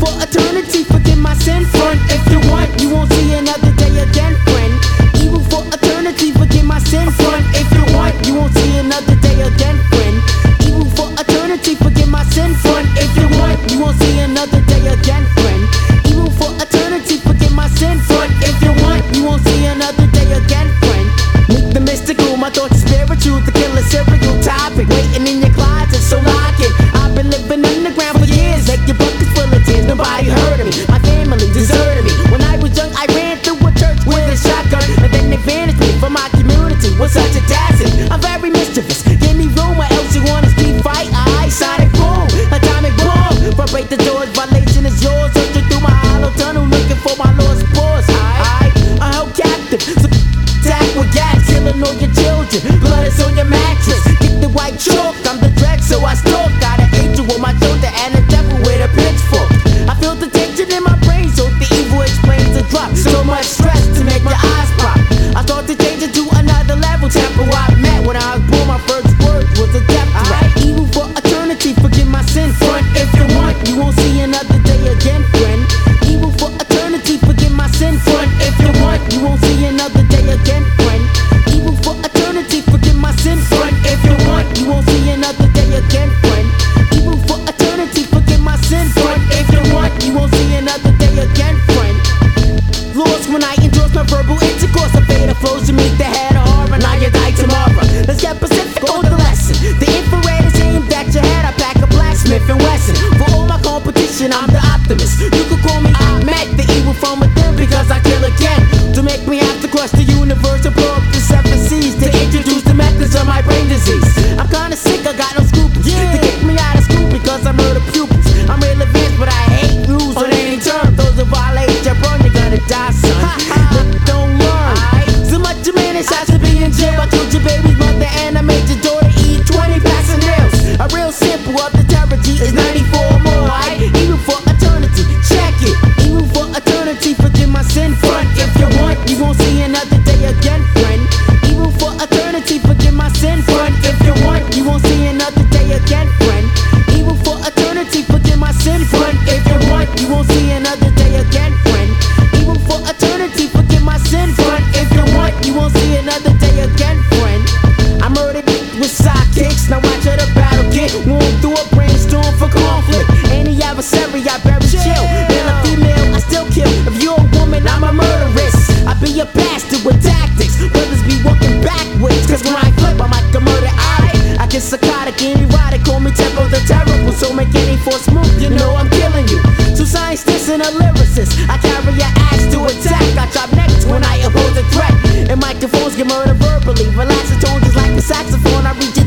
for eternity, forgive my sin, friend. If you want, you won't see another day again, friend. Evil for eternity, forgive my sin, friend. If you want, you won't see another day again, friend. Evil for eternity, forgive my sin, friend. If you want, you won't see another day again, friend. Evil for eternity, forgive my sin, friend. If you want, you won't see another day again, friend. Meet the mystical, my thoughts are spiritual, the killer serial topic, waiting in your closet, so lock it. I've been living underground for years, make your buckets full of tears. Nobody heard of me, my family deserted me. When I was young, I ran through a church with a shotgun, and then they vanished me from my community. Was such a task. I'm very mischievous. Give me room, or else you wanna street fight. I sonic boom, atomic bomb. Vibrate the doors, violation is yours. Searching through my hollow tunnel, looking for my lost boss. I held captive, so attack with gas, killing all your children. Blood is on your mattress. Get the white chalk, I'm the dread, so I stalk. Got an angel on my shoulder and a devil with a pitchfork. I feel the tension in my brain, so the evil explains the drop. So much stress to make your eyes pop. I start to change it to another level. Temple I met when I was born, my first word was a death threat. Evil for eternity, forgive my sin, friend. If you want, you won't see another day again, friend. Evil for eternity, forgive my sin, friend. If you want, you won't see another day again, friend. Evil for eternity, forgive my sin, friend. If you want, you won't see another day again, friend. Evil for eternity, forgive my sin, friend. If you want, you won't see another day again, friend. Lost when I endorse my verbal intercourse. The fader flows to meet the head of horror, and I die tomorrow. Let's get Pacific on the lesson. The infrared is aimed at your head. I pack a blacksmith and Wesson. For all my competition, I'm the optimist. You could call me Ahmed, the evil from within, because I kill again. To make me have to crush the universe and blow up the 7 seas. To introduce the methods of my brain disease. I'm kinda sick, I got no scruples. To kick me out of school because I murder pupils. I'm real advanced, but I hate rules on any term. Those who violate your burn, you're gonna die, son. Don't learn. So much you manage, I should be in jail. I killed your baby's mother and I made your daughter eat 20 packs of nails. A real simple of the terror G is 94 more. Evil for eternity, check it. Evil for eternity, forgive my sin, friend. If you want, you won't see another day again, friend. Evil for eternity, forgive my sin, friend. If you want, you won't see another day again, friend. Evil for eternity, forgive my sin, friend. If you want, you won't see another day again, friend. Evil for eternity, forgive my sin, friend. If you want, you won't see another day again, friend. I murdered with sidekicks, now watch how the battle get. Warm through a brainstorm for conflict. Any adversary, I bury chill. Male or female, I still kill. If you're a woman, I'm a murderess. I be a bastard with tactics. Brothers be walking backwards, cause when I flip, I'm like a murder I get psychotic and erotic. Call me Tempo the Terrible, so make any force move, you know I'm killing you. So scientist and a lyricist, I carry your axe to attack. I chop necks when I oppose a threat. And microphones get murdered verbally. Relax the tone just like a saxophone, I reach